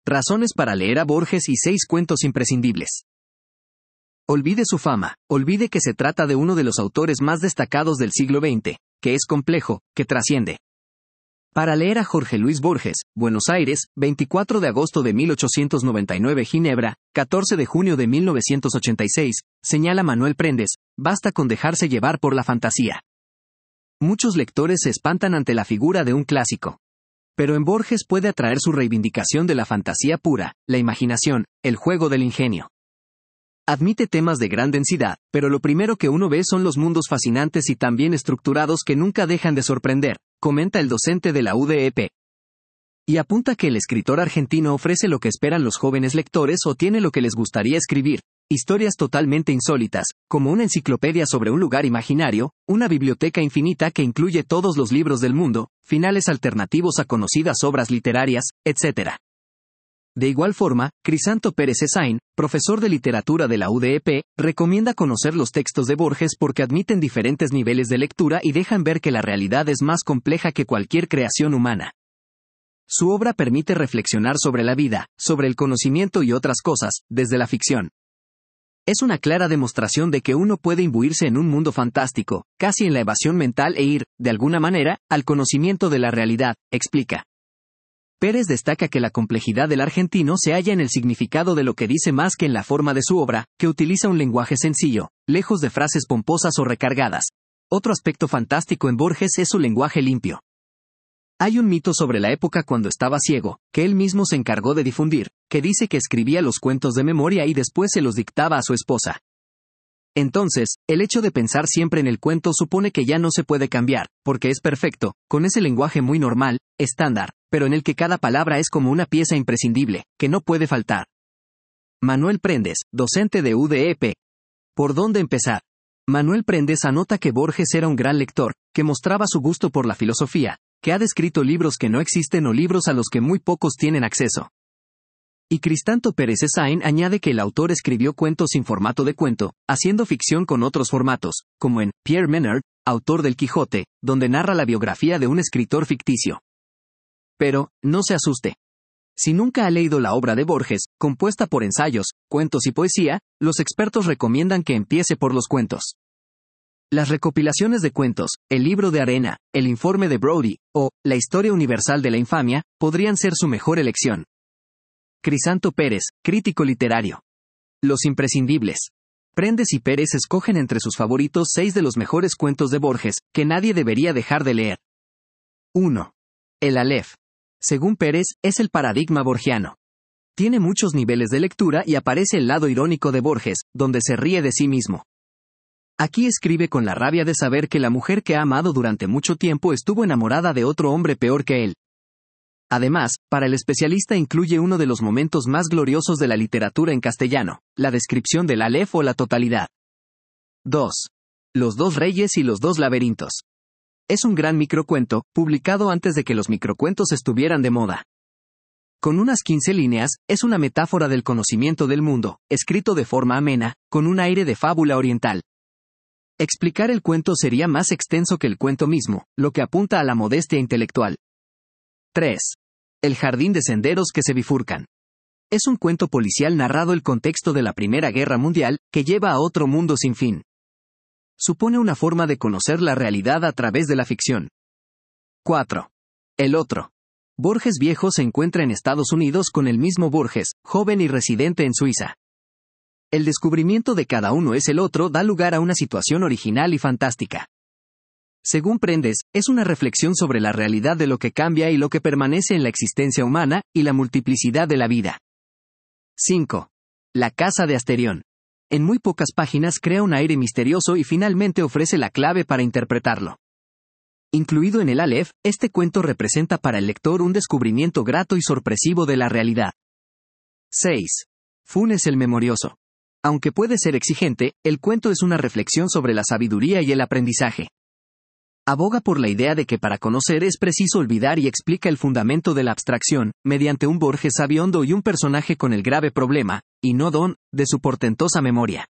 Razones para leer a Borges y 6 cuentos imprescindibles. Olvide su fama, olvide que se trata de uno de los autores más destacados del siglo XX, que es complejo, que trasciende. Para leer a Jorge Luis Borges, Buenos Aires, 24 de agosto de 1899 Ginebra, 14 de junio de 1986, señala Manuel Prendes, basta con dejarse llevar por la fantasía. Muchos lectores se espantan ante la figura de un clásico. Pero en Borges puede atraer su reivindicación de la fantasía pura, la imaginación, el juego del ingenio. Admite temas de gran densidad, pero lo primero que uno ve son los mundos fascinantes y tan bien estructurados que nunca dejan de sorprender, comenta el docente de la UDEP. Y apunta que el escritor argentino ofrece lo que esperan los jóvenes lectores o tiene lo que les gustaría escribir, historias totalmente insólitas, como una enciclopedia sobre un lugar imaginario, una biblioteca infinita que incluye todos los libros del mundo, finales alternativos a conocidas obras literarias, etc. De igual forma, Crisanto Pérez Esain, profesor de literatura de la UDEP, recomienda conocer los textos de Borges porque admiten diferentes niveles de lectura y dejan ver que la realidad es más compleja que cualquier creación humana. Su obra permite reflexionar sobre la vida, sobre el conocimiento y otras cosas, desde la ficción. Es una clara demostración de que uno puede imbuirse en un mundo fantástico, casi en la evasión mental e ir, de alguna manera, al conocimiento de la realidad, explica. Pérez destaca que la complejidad del argentino se halla en el significado de lo que dice más que en la forma de su obra, que utiliza un lenguaje sencillo, lejos de frases pomposas o recargadas. Otro aspecto fantástico en Borges es su lenguaje limpio. Hay un mito sobre la época cuando estaba ciego, que él mismo se encargó de difundir, que dice que escribía los cuentos de memoria y después se los dictaba a su esposa. Entonces, el hecho de pensar siempre en el cuento supone que ya no se puede cambiar, porque es perfecto, con ese lenguaje muy normal, estándar, pero en el que cada palabra es como una pieza imprescindible, que no puede faltar. Manuel Prendes, docente de UDEP. ¿Por dónde empezar? Manuel Prendes anota que Borges era un gran lector, que mostraba su gusto por la filosofía, que ha descrito libros que no existen o libros a los que muy pocos tienen acceso. Y Crisanto Pérez Esain añade que el autor escribió cuentos sin formato de cuento, haciendo ficción con otros formatos, como en Pierre Menard, autor del Quijote, donde narra la biografía de un escritor ficticio. Pero, no se asuste. Si nunca ha leído la obra de Borges, compuesta por ensayos, cuentos y poesía, los expertos recomiendan que empiece por los cuentos. Las recopilaciones de cuentos, el libro de arena, el informe de Brody, o la historia universal de la infamia, podrían ser su mejor elección. Crisanto Pérez, crítico literario. Los imprescindibles. Prendes y Pérez escogen entre sus favoritos 6 de los mejores cuentos de Borges, que nadie debería dejar de leer. 1. El Aleph. Según Pérez, es el paradigma borgiano. Tiene muchos niveles de lectura y aparece el lado irónico de Borges, donde se ríe de sí mismo. Aquí escribe con la rabia de saber que la mujer que ha amado durante mucho tiempo estuvo enamorada de otro hombre peor que él. Además, para el especialista incluye uno de los momentos más gloriosos de la literatura en castellano, la descripción del Aleph o la totalidad. 2. Los dos reyes y los dos laberintos. Es un gran microcuento, publicado antes de que los microcuentos estuvieran de moda. Con unas 15 líneas, es una metáfora del conocimiento del mundo, escrito de forma amena, con un aire de fábula oriental. Explicar el cuento sería más extenso que el cuento mismo, lo que apunta a la modestia intelectual. 3. El jardín de senderos que se bifurcan. Es un cuento policial narrado el contexto de la Primera Guerra Mundial, que lleva a otro mundo sin fin. Supone una forma de conocer la realidad a través de la ficción. 4. El otro. Borges viejo se encuentra en Estados Unidos con el mismo Borges, joven y residente en Suiza. El descubrimiento de cada uno es el otro da lugar a una situación original y fantástica. Según Prendes, es una reflexión sobre la realidad de lo que cambia y lo que permanece en la existencia humana, y la multiplicidad de la vida. 5. La casa de Asterión. En muy pocas páginas crea un aire misterioso y finalmente ofrece la clave para interpretarlo. Incluido en el Aleph, este cuento representa para el lector un descubrimiento grato y sorpresivo de la realidad. 6. Funes el Memorioso. Aunque puede ser exigente, el cuento es una reflexión sobre la sabiduría y el aprendizaje. Aboga por la idea de que para conocer es preciso olvidar y explica el fundamento de la abstracción, mediante un Borges sabiondo y un personaje con el grave problema, y no don, de su portentosa memoria.